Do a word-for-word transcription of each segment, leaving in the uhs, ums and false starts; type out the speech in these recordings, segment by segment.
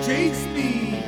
chase me.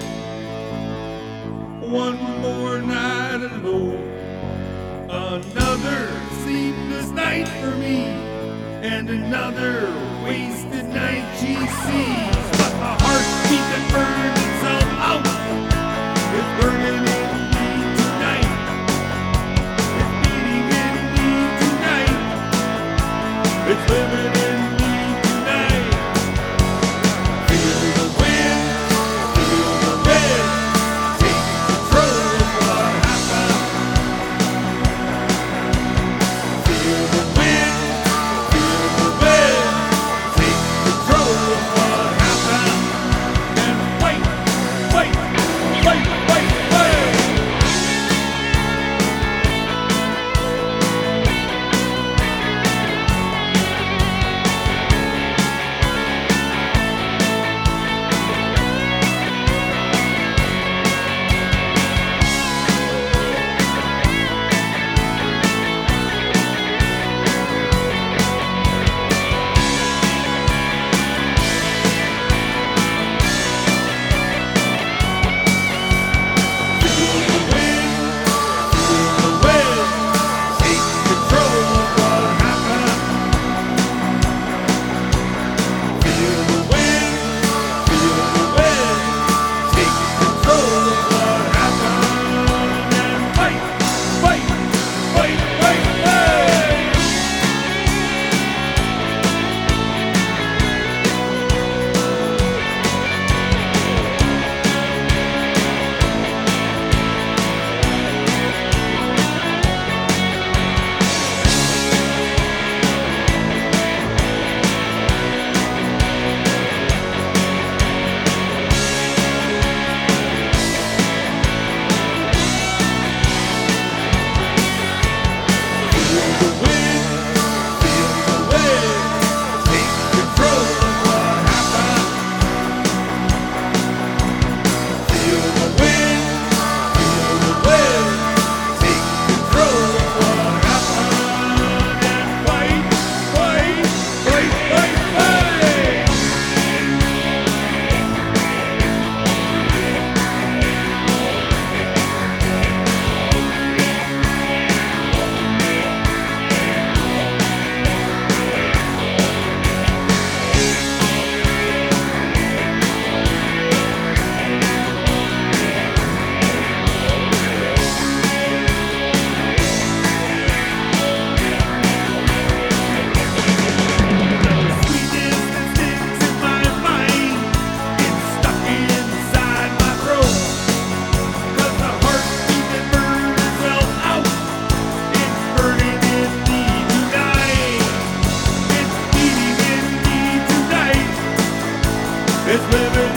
One more night alone, another sleepless night for me, and another wasted night she sees. But my heartbeat that burned itself out is burning in me tonight. It's beating in me tonight. It's living in me tonight. Feel the wind, feel the wind, take control of what happened. Feel the wind, feel the wind, take control of what happened. And wait, wait, wait, wait, wait. It's living